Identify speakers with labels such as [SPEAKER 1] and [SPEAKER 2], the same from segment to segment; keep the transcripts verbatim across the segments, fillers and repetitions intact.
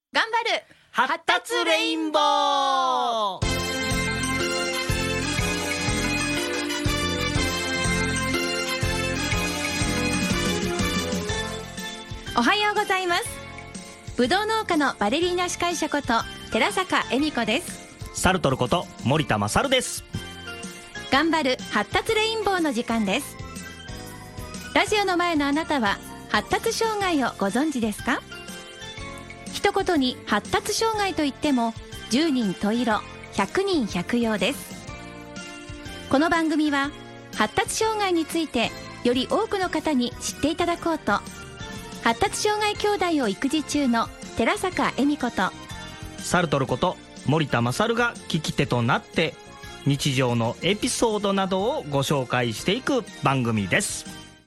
[SPEAKER 1] 頑張る
[SPEAKER 2] 発達レインボー。
[SPEAKER 1] おはようございます。ぶどう農家のバレリーナ司会者こと寺坂恵美子です。
[SPEAKER 2] サルトルこと森田勝です。
[SPEAKER 1] 頑張る発達レインボーの時間です。ラジオの前のあなたは発達障害をご存知ですか？一言に発達障害といってもじゅうにん十色ひゃくにん百葉です。この番組は発達障害についてより多くの方に知っていただこうと、発達障害兄弟を育児中の寺坂恵美子と
[SPEAKER 2] サルトルこと森田勝が聞き手となって日常のエピソードなどをご紹介していく番組です。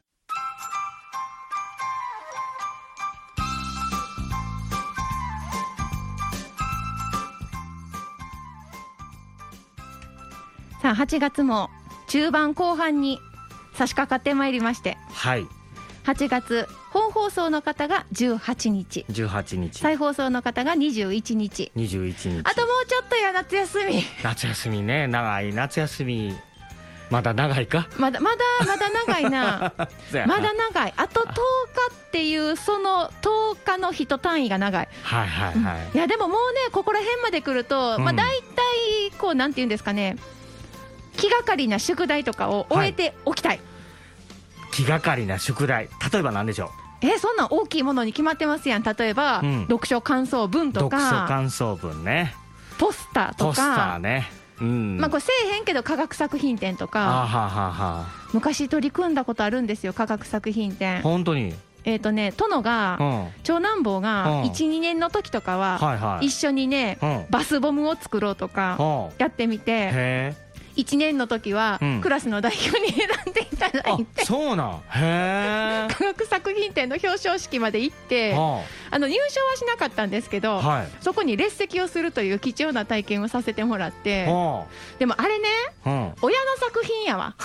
[SPEAKER 1] さあはちがつも中盤後半に差し掛かってまいりまして、
[SPEAKER 2] はい、
[SPEAKER 1] はちがつ本放送の方がじゅうはちにち、
[SPEAKER 2] じゅうはちにち、
[SPEAKER 1] 再放送の方がにじゅういちにち、
[SPEAKER 2] にじゅういちにち、
[SPEAKER 1] あともうちょっとや夏休み
[SPEAKER 2] 夏休みね、長い夏休み。まだ長いか？
[SPEAKER 1] まだまだまだ長いなまだ長い。あととおかっていうそのとおかの一単位が長い。
[SPEAKER 2] はいはいはい、
[SPEAKER 1] うん、いやでももうねここら辺まで来ると、うん、まあ大体こうなんていうんですかね、気がかりな宿題とかを終えておきたい、はい、
[SPEAKER 2] 気がかりな宿題、例えば何でしょう？
[SPEAKER 1] えそんな大きいものに決まってますやん。例えば、うん、読書感想文とか、
[SPEAKER 2] 読書感想文ね、
[SPEAKER 1] ポスターとか、
[SPEAKER 2] ポスターね、うん、
[SPEAKER 1] まあこれせえへんけど科学作品展とか、
[SPEAKER 2] あははは
[SPEAKER 1] 昔取り組んだことあるんですよ、科学作品展。
[SPEAKER 2] 本当に？
[SPEAKER 1] えーとね、殿が、うん、長男坊が いち,に 年の時とかは、はいはい、一緒にね、うん、バスボムを作ろうとかやってみて、へいちねんの時は、うん、クラスの代表に選んでいただいて、
[SPEAKER 2] あ、そうなん、へ
[SPEAKER 1] 科学作品展の表彰式まで行って、はあ、あの入賞はしなかったんですけど、はい、そこに列席をするという貴重な体験をさせてもらって、はあ、でもあれね、うん、親の作品やわ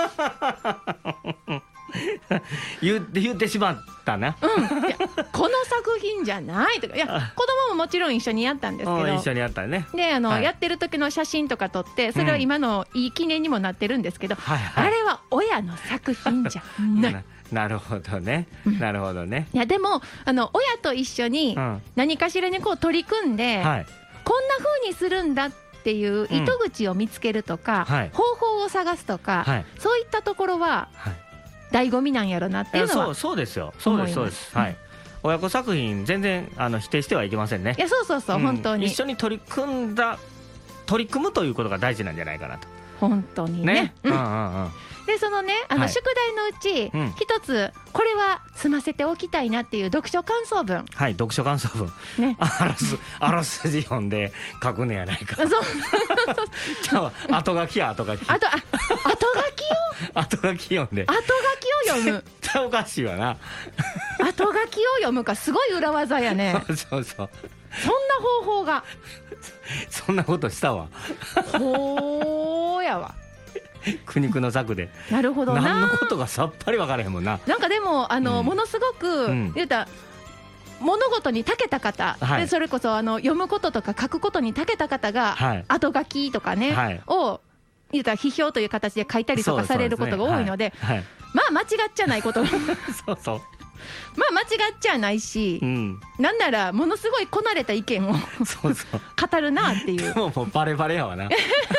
[SPEAKER 2] 言って言ってしまったな、
[SPEAKER 1] うん、いやこの作品じゃないとか、いや子供ももちろん一緒にやったんですけど、
[SPEAKER 2] 一緒にやったね。
[SPEAKER 1] であの、
[SPEAKER 2] はい、
[SPEAKER 1] やってる時の写真とか撮って、それは今のいい記念にもなってるんですけど、うん、はいはい、あれは親の作品じゃないな,
[SPEAKER 2] なるほどね、なるほどね。
[SPEAKER 1] いやでもあの親と一緒に何かしらにこう取り組んで、うん、はい、こんな風にするんだっていう糸口を見つけるとか、うん、はい、方法を探すとか、はい、そういったところは、はい、醍醐味なんやろなっていうのは。
[SPEAKER 2] そう、そうですよ、そうですそうです、はい、親子作品全然あの否定してはいけませんね。
[SPEAKER 1] いやそうそうそう、うん、本当に
[SPEAKER 2] 一緒に取り組んだ取り組むということが大事なんじゃないかなと。
[SPEAKER 1] 本当に ね, ね、うんうんうん、でそのねあの、はい、宿題のうち一、うん、つこれは済ませておきたいなっていう読書感想文。
[SPEAKER 2] はい、読書感想文、ね、あらすあらすじ読んで書くねやないか。そうじゃあ後書きや後書きあとあ後書き
[SPEAKER 1] を
[SPEAKER 2] 後書き読んで
[SPEAKER 1] 後書きを読む
[SPEAKER 2] 絶対おかしいわな
[SPEAKER 1] 後書きを読むか、すごい裏技やね
[SPEAKER 2] そうそうそう、
[SPEAKER 1] そんな方法が
[SPEAKER 2] そんなことしたわ
[SPEAKER 1] ほーやわ
[SPEAKER 2] 苦肉の策で。
[SPEAKER 1] なるほどな、
[SPEAKER 2] 何のことかさっぱり分からへんもんな。
[SPEAKER 1] なんかでもあの、うん、ものすごく、うん、言うた物事に長けた方、はい、でそれこそあの読むこととか書くことに長けた方が、はい、後書きとかね、はい、を言うたら批評という形で書いたりとかされることが多いので、はいはい、まあ間違っちゃないこと
[SPEAKER 2] そうそう
[SPEAKER 1] まあ間違っちゃないし、うん、なんならものすごいこなれた意見をそうそう語るなっていう。
[SPEAKER 2] でももうバレバレやわな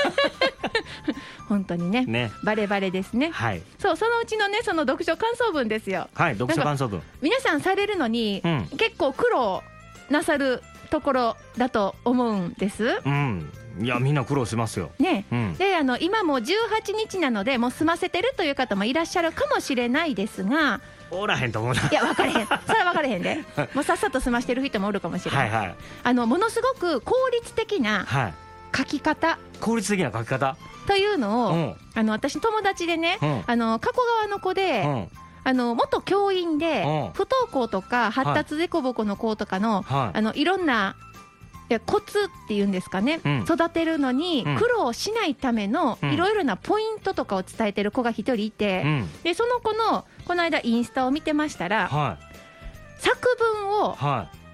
[SPEAKER 1] 本当に ね, ねバレバレですね、はい、そうそのうちのねその読書感想文ですよ。
[SPEAKER 2] はい、読書感想文
[SPEAKER 1] 皆さんされるのに、うん、結構苦労なさるところだと思うんです、
[SPEAKER 2] うん、いやみんな苦労しますよ、
[SPEAKER 1] ね、うん、であの今もうじゅうはちにちなのでもう済ませてるという方もいらっしゃるかもしれないですが、
[SPEAKER 2] おらへんと思うな。
[SPEAKER 1] いや分かれへん、それは分かれへんでもうさっさと済ましてる人もおるかもしれない、はいはい、あのものすごく効率的な書き方、はい、
[SPEAKER 2] 効率的な書き方
[SPEAKER 1] というのを、うん、あの私友達でね、うん、あの加古川の子で、うん、あの元教員で、うん、不登校とか発達凸凹の子とかの、はい、あのいろんないやコツっていうんですかね、うん、育てるのに苦労しないためのいろいろなポイントとかを伝えてる子が一人いて、うん、でその子のこの間インスタを見てましたら、はい、作文を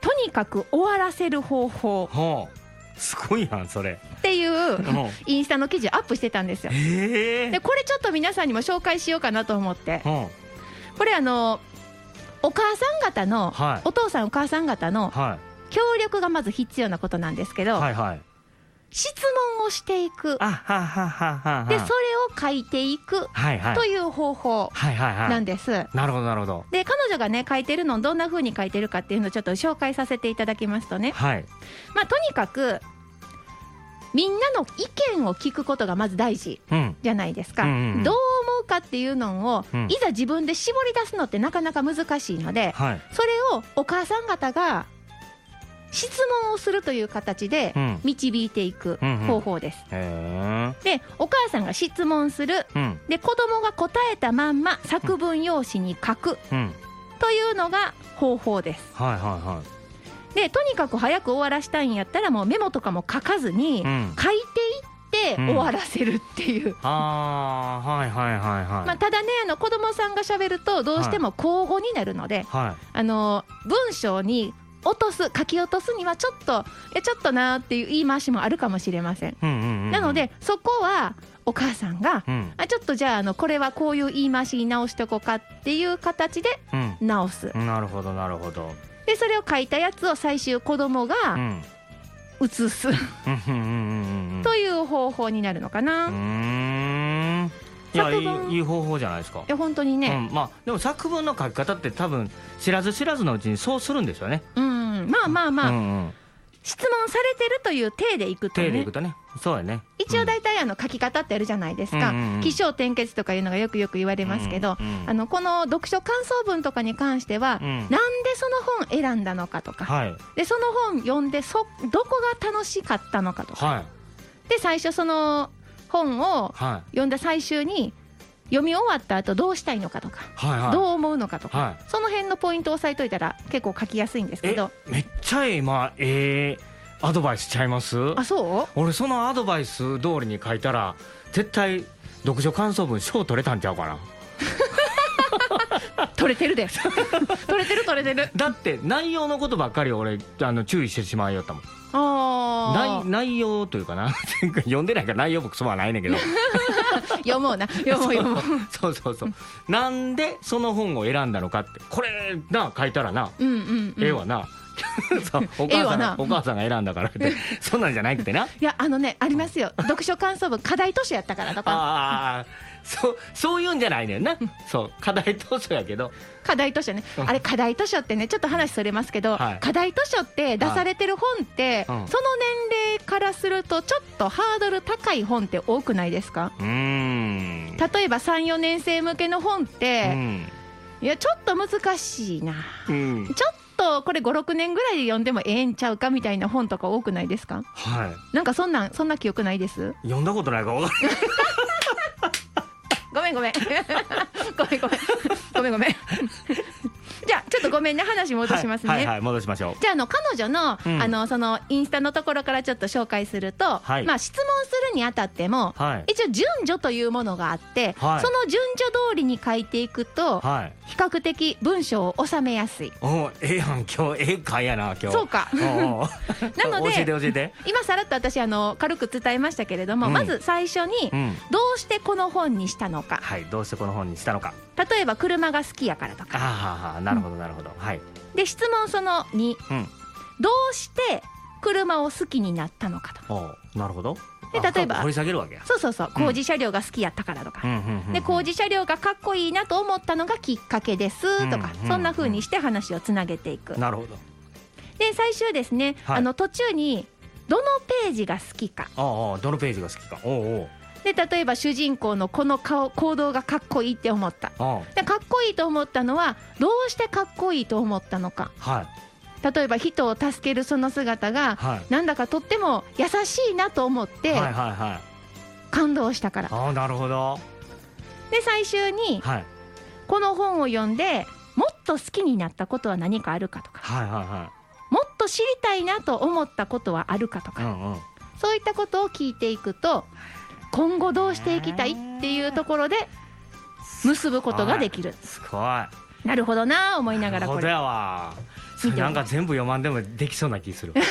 [SPEAKER 1] とにかく終わらせる方法
[SPEAKER 2] ほうすごいやんそれ
[SPEAKER 1] っていうインスタの記事をアップしてたんですよ。
[SPEAKER 2] へえ
[SPEAKER 1] でこれちょっと皆さんにも紹介しようかなと思って、
[SPEAKER 2] ほ
[SPEAKER 1] これあのお母さん方の、
[SPEAKER 2] はい
[SPEAKER 1] お父さんお母さん方の
[SPEAKER 2] うは
[SPEAKER 1] 協力がまず必要なことなんですけど、
[SPEAKER 2] いはいはい
[SPEAKER 1] 質問をしていく、
[SPEAKER 2] あははははは
[SPEAKER 1] でそれを書いていく
[SPEAKER 2] はいはい
[SPEAKER 1] という方法
[SPEAKER 2] はいはいはい
[SPEAKER 1] なんです。
[SPEAKER 2] なるほどなるほど
[SPEAKER 1] で彼女がね書いてるのをどんな風に書いてるかっていうのをちょっと紹介させていただきますとね、
[SPEAKER 2] はい
[SPEAKER 1] まあとにかくみんなの意見を聞くことがまず大事
[SPEAKER 2] うん
[SPEAKER 1] じゃないですか、
[SPEAKER 2] うんうんうん
[SPEAKER 1] どう思うかっていうのを、
[SPEAKER 2] うん
[SPEAKER 1] いざ自分で絞り出すのってなかなか難しいので、
[SPEAKER 2] はい
[SPEAKER 1] それをお母さん方が質問をするという形で
[SPEAKER 2] うん
[SPEAKER 1] 導いていく方法です、
[SPEAKER 2] へ
[SPEAKER 1] でお母さんが質問する、
[SPEAKER 2] えうん
[SPEAKER 1] で子供が答えたまんま作文用紙に書く
[SPEAKER 2] うん
[SPEAKER 1] というのが方法です。
[SPEAKER 2] はいはいは
[SPEAKER 1] でとにかく早く終わらしたいんやったらもうメモとかも書かずに、
[SPEAKER 2] うん
[SPEAKER 1] 書いていって終わらせるっていう、
[SPEAKER 2] いあーはいはいはいはい
[SPEAKER 1] まあ、ただねあの子供さんがしゃべるとどうしても口語になるので、
[SPEAKER 2] は
[SPEAKER 1] あの文章に落とす書き落とすにはちょっとえちょっとなーっていう言い回しもあるかもしれません。
[SPEAKER 2] いうんうんうんうん
[SPEAKER 1] なのでそこはお母さんが、
[SPEAKER 2] うん
[SPEAKER 1] あちょっとじゃあ、あのこれはこういう言い回しに直しておこうかっていう形で
[SPEAKER 2] うん
[SPEAKER 1] 直す。
[SPEAKER 2] なるほどなるほど
[SPEAKER 1] でそれを書いたやつを最終子供
[SPEAKER 2] う
[SPEAKER 1] が
[SPEAKER 2] ん
[SPEAKER 1] 写す
[SPEAKER 2] うんうんうんうんうん
[SPEAKER 1] という方法になるのかな。
[SPEAKER 2] う
[SPEAKER 1] い
[SPEAKER 2] ーんいや
[SPEAKER 1] 作文
[SPEAKER 2] いいいい方法じゃないですか。
[SPEAKER 1] や本当にね、
[SPEAKER 2] うん、まあでも作文の書き方って多分知らず知らずのうちにそうするんですよね。
[SPEAKER 1] うん、まあまあまあ、
[SPEAKER 2] うんうん、
[SPEAKER 1] 質問されてるという体でいくとね
[SPEAKER 2] 手でいくとねそうやね。
[SPEAKER 1] 一応大体あの書き方ってあるじゃないですか、
[SPEAKER 2] うんうんうん
[SPEAKER 1] 起承転結とかいうのがよくよく言われますけど、
[SPEAKER 2] うんうん
[SPEAKER 1] あのこの読書感想文とかに関しては、
[SPEAKER 2] うん
[SPEAKER 1] なんでその本選んだのかとか、
[SPEAKER 2] はい
[SPEAKER 1] でその本読んでそどこが楽しかったのかとか、
[SPEAKER 2] はい
[SPEAKER 1] で最初その本を
[SPEAKER 2] は
[SPEAKER 1] 読んだ最終に読み終わった後どうしたいのかとか、
[SPEAKER 2] いはいはい
[SPEAKER 1] どう思うのかとか、
[SPEAKER 2] はい
[SPEAKER 1] その辺のポイントを押さえといたら結構書きやすいんですけど。
[SPEAKER 2] えめっちゃ今えー、アドバイスちゃいます？
[SPEAKER 1] あそ
[SPEAKER 2] 俺そのアドバイス通りに書いたら絶対読書感想文賞取れたんちゃうかな。
[SPEAKER 1] う取れてるで取れてる取れてる。
[SPEAKER 2] だって内容のことばっかり俺あの注意してしまいよったもん。
[SPEAKER 1] あ
[SPEAKER 2] 内内容というかな読んでないから内容もクソはないねんけど
[SPEAKER 1] 読もうな読もう読もう
[SPEAKER 2] そうそうそうなんでその本を選んだのかってこれな書いたらな、
[SPEAKER 1] うんうん、うん、
[SPEAKER 2] ええわなそうお
[SPEAKER 1] ええわな
[SPEAKER 2] 母さんがお母さんが選んだからってそんなんじゃなくてない
[SPEAKER 1] やあのねありますよ読書感想文課題図書やったからとか
[SPEAKER 2] ああそうそういうんじゃないねんなそう課題図書やけど
[SPEAKER 1] 課題図書ね
[SPEAKER 2] うん
[SPEAKER 1] あれ課題図書ってねちょっと話それますけど、
[SPEAKER 2] はい
[SPEAKER 1] 課題図書って出されてる本って、
[SPEAKER 2] はいうん
[SPEAKER 1] その年齢からするとちょっとハードル高い本って多くないですか？
[SPEAKER 2] うーん
[SPEAKER 1] 例えばさん、よねん生向けの本っ
[SPEAKER 2] う
[SPEAKER 1] て、
[SPEAKER 2] ん
[SPEAKER 1] いやちょっと難しいな、
[SPEAKER 2] うん
[SPEAKER 1] ちょっとこれご、ろくねんぐらいで読んでもええんちゃうかみたいな本とか多くないですか？
[SPEAKER 2] は
[SPEAKER 1] なんかそんなんそんな記憶ないです。
[SPEAKER 2] い読んだことないから分か
[SPEAKER 1] ごめんごめんごめんごめんごめんごめんじゃあちょっとごめんね話戻しますね、
[SPEAKER 2] はいはい、はい、戻しましょう。
[SPEAKER 1] じゃあ、あの彼女の、
[SPEAKER 2] うん
[SPEAKER 1] あのそのインスタのところからちょっと紹介すると、
[SPEAKER 2] はい
[SPEAKER 1] まあ、質問するにあたっても、
[SPEAKER 2] はい
[SPEAKER 1] 一応順序というものがあって、
[SPEAKER 2] はい
[SPEAKER 1] その順序通りに書いていくと、
[SPEAKER 2] はい
[SPEAKER 1] 比較的文章を収めやすい。
[SPEAKER 2] おええやん今日ええ回やな今日
[SPEAKER 1] そうか
[SPEAKER 2] おうおう
[SPEAKER 1] なので
[SPEAKER 2] 教えて教えて
[SPEAKER 1] 今さらっと私あの軽く伝えましたけれども、
[SPEAKER 2] うん
[SPEAKER 1] まず最初に
[SPEAKER 2] うん
[SPEAKER 1] どうしてこの本にしたのか、
[SPEAKER 2] はいどうしてこの本にしたのか
[SPEAKER 1] 例えば車が好きやからと
[SPEAKER 2] あ
[SPEAKER 1] か
[SPEAKER 2] あはあなるほどなるほど、はい
[SPEAKER 1] で質問そのに
[SPEAKER 2] うん
[SPEAKER 1] どうして車を好きになったのかと。
[SPEAKER 2] おうなるほど
[SPEAKER 1] で例えば
[SPEAKER 2] あ深く掘り下げるわけや
[SPEAKER 1] そうそうそう工事車両が好きやったからとか、
[SPEAKER 2] うんうんうんうん
[SPEAKER 1] で工事車両がかっこいいなと思ったのがきっかけですとか、
[SPEAKER 2] うん
[SPEAKER 1] そんな風にして話をつなげていく。
[SPEAKER 2] なるほど
[SPEAKER 1] で最終ですね、
[SPEAKER 2] はい
[SPEAKER 1] あの途中にどのページが好きか
[SPEAKER 2] ああああどのページが好きかおうおう
[SPEAKER 1] で例えば主人公のこの顔行動がかっこいいって思った
[SPEAKER 2] あ
[SPEAKER 1] でかっこいいと思ったのはどうしてかっこいいと思ったのか。
[SPEAKER 2] あはい
[SPEAKER 1] 例えば人を助けるその姿が
[SPEAKER 2] はい
[SPEAKER 1] なんだかとっても優しいなと思って
[SPEAKER 2] はいはいはい
[SPEAKER 1] 感動したから。
[SPEAKER 2] ああなるほど
[SPEAKER 1] で最終に
[SPEAKER 2] はい
[SPEAKER 1] この本を読んでもっと好きになったことは何かあるかとか
[SPEAKER 2] はいはいは
[SPEAKER 1] もっと知りたいなと思ったことはあるかとか、
[SPEAKER 2] いうんうん
[SPEAKER 1] そういったことを聞いていくと今後どうしていきたいっていうところで結ぶことができる。
[SPEAKER 2] すごい
[SPEAKER 1] なるほどな思いながら
[SPEAKER 2] なるほど
[SPEAKER 1] これ
[SPEAKER 2] やわそれなんか全部読まんでもできそうな気するい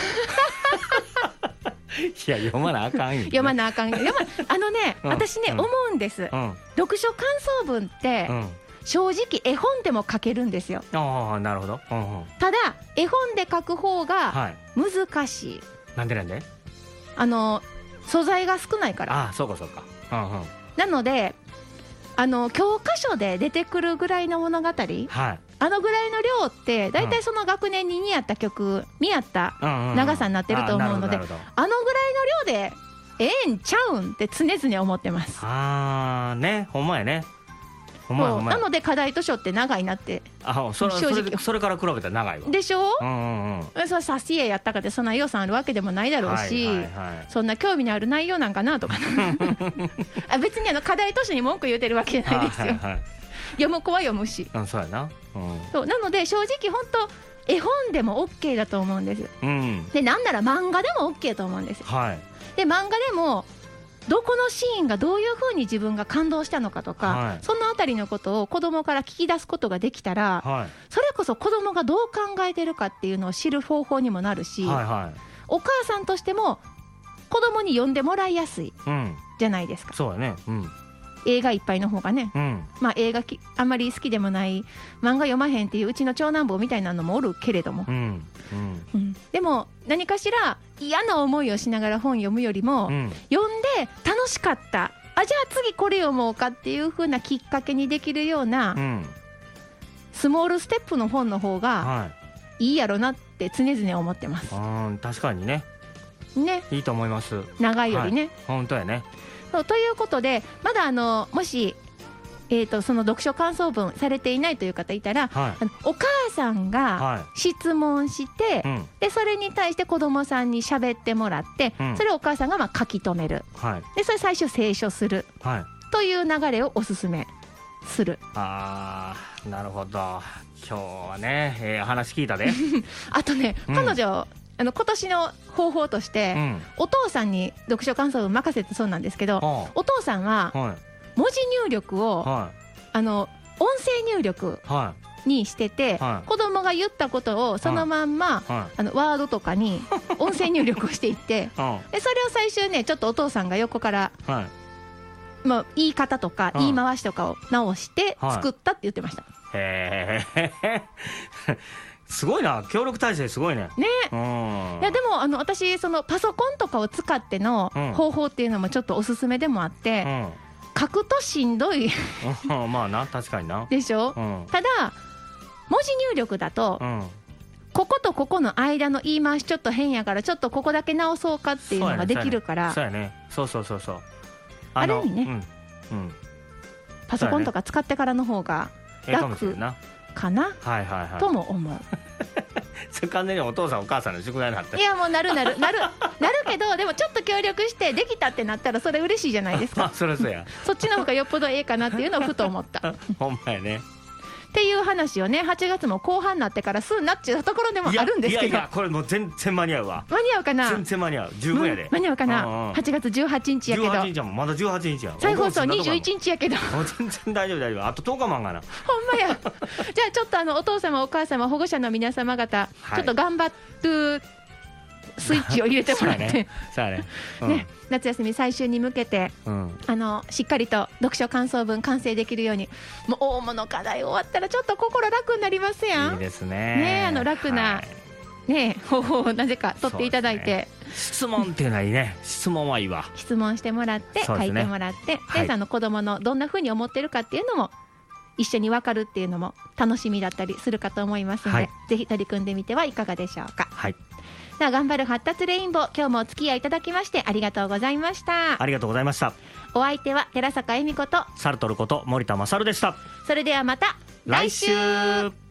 [SPEAKER 2] や読まなあかんよ、ね、
[SPEAKER 1] 読まなあかん読まあのね、うん、私ね、うん、思うんです、うん、読書感想文って、うん、正直絵本でも書けるんですよ。
[SPEAKER 2] ああなるほど、うんうん、
[SPEAKER 1] ただ絵本で書く方が難しい、はい、
[SPEAKER 2] なんでなんで
[SPEAKER 1] あの素材が少ないから。
[SPEAKER 2] ああそうかそうか、うんうん、
[SPEAKER 1] なのであの教科書で出てくるぐらいの物語、はい、あのぐらいの量ってだいたいその学年に似合った曲、見合った長さになってると思うので、あのぐらいの量でええんちゃうんって常々思ってます。
[SPEAKER 2] あーね、ほんまやね。ほん
[SPEAKER 1] まやほんまや。なので課題図書って長いなって。
[SPEAKER 2] あ、それ、正直それ、それから比べたら長いわ
[SPEAKER 1] でしょ、
[SPEAKER 2] うんうんうん、
[SPEAKER 1] それさしえやったかってそんな予算あるわけでもないだろうし、はいはいはい、そんな興味のある内容なんかなとかあ、別にあの課題図書に文句言うてるわけじゃないですよ、はいはいはい、読む子は読むし、
[SPEAKER 2] あ、そうやな、うん、
[SPEAKER 1] そうなので正直本当絵本でも OK だと思うんです、
[SPEAKER 2] うん、
[SPEAKER 1] でなんなら漫画でも OK と思うんです、
[SPEAKER 2] はい、で
[SPEAKER 1] 漫画でもどこのシーンがどういう風に自分が感動したのかとか、はい、そのあたりのことを子供から聞き出すことができたら、はい、それこそ子供がどう考えてるかっていうのを知る方法にもなるし、はいはい、お母さんとしても子供に読んでもらいやすい、うん、じゃないですか。
[SPEAKER 2] そうだね、うん、
[SPEAKER 1] 映画いっぱいの方がね、うん、まあ映画きあんまり好きでもない漫画読まへんっていううちの長男坊みたいなのもおるけれども、うんうんうん、でも何かしら嫌な思いをしながら本読むよりも、うん、読んで楽しかった、あ、じゃあ次これ読もうかっていう風なきっかけにできるような、うん、スモールステップの本の方がいいやろなって常々思ってます、
[SPEAKER 2] はい、確かにね、
[SPEAKER 1] ね、
[SPEAKER 2] いいと思います。
[SPEAKER 1] 長いよりね、はい、
[SPEAKER 2] 本当やね。
[SPEAKER 1] そうということでまだあのもし、えー、とその読書感想文されていないという方いたら、はい、あのお母さんが質問して、はい、でそれに対して子どもさんに喋ってもらって、うん、それをお母さんがまあ書き留める、はい、でそれ最終清書する、はい、という流れをおすすめする。
[SPEAKER 2] あー、なるほど。今日はね、えー、話聞いたで
[SPEAKER 1] あとね、うん、彼女あの今年の方法として、うん、お父さんに読書感想文任せてそうなんですけど、はあ、お父さんは文字入力を、はい、あの音声入力にしてて、はい、子供が言ったことをそのまんま、はい、あのワードとかに音声入力をしていって、はあ、でそれを最終ねちょっとお父さんが横から、はい、まあ、言い方とか言い回しとかを直して作ったって言ってました、はい、
[SPEAKER 2] へーすごいな、協力体制すごいね。
[SPEAKER 1] ね、うん、いやでもあの私そのパソコンとかを使っての方法っていうのもちょっとおすすめでもあって、うん、書くとしんどい
[SPEAKER 2] まあな、確かにな
[SPEAKER 1] でしょ、うん、ただ文字入力だと、うん、こことここの間の言い回しちょっと変やからちょっとここだけ直そうかっていうのができるから、
[SPEAKER 2] そうやね、そうそうそうそう、
[SPEAKER 1] ある意味ね、うんうん、パソコンとか使ってからの方が楽かな、はいはいはい、とも思う
[SPEAKER 2] それ完全にお父さんお母さんの宿題になって、
[SPEAKER 1] いやもうなるなるなるなるけど、でもちょっと協力してできたってなったらそれ嬉しいじゃないですか
[SPEAKER 2] それそうや
[SPEAKER 1] そっちの方がよっぽどええかなっていうのをふと思った
[SPEAKER 2] ほんまやね
[SPEAKER 1] っていう話をね、はちがつも後半になってからすんなっちゅうところでもあるんですけど、
[SPEAKER 2] いやいやこれもう全然間に合うわ。
[SPEAKER 1] 間に合うかな、
[SPEAKER 2] 全然間に合う、十分やで、
[SPEAKER 1] 間に合うかな、うんうん、はちがつじゅうはちにちやけど、
[SPEAKER 2] じゅうはちにちやもん、まだじゅうはちにちや、
[SPEAKER 1] 再放送にじゅういちにちやけど
[SPEAKER 2] 全然大丈夫大丈夫、あととおかまんがな
[SPEAKER 1] ほんまやじゃあちょっとあのお父様お母様保護者の皆様方、はい、ちょっと頑張るスイッチを入れてもらってね、うんね、夏休み最終に向けて、うん、あのしっかりと読書感想文完成できるように、もう大物課題終わったらちょっと心楽になりますやん。
[SPEAKER 2] いいですね、
[SPEAKER 1] ね、あの楽な、はい、ね、方法をなぜか取っていただいて、ね、
[SPEAKER 2] 質問っていうのはいいね質問はいいわ、
[SPEAKER 1] 質問してもらって、ね、書いてもらって、はい、であの子供のどんな風に思ってるかっていうのも一緒に分かるっていうのも楽しみだったりするかと思いますので、はい、ぜひ取り組んでみてはいかがでしょうか。
[SPEAKER 2] はい、
[SPEAKER 1] さあ頑張る発達レインボー、今日もお付き合いいただきましてありがとうございました。
[SPEAKER 2] ありがとうございました。
[SPEAKER 1] お相手は寺坂恵美子と
[SPEAKER 2] サルトルこと森田勝でした。
[SPEAKER 1] それではまた来週。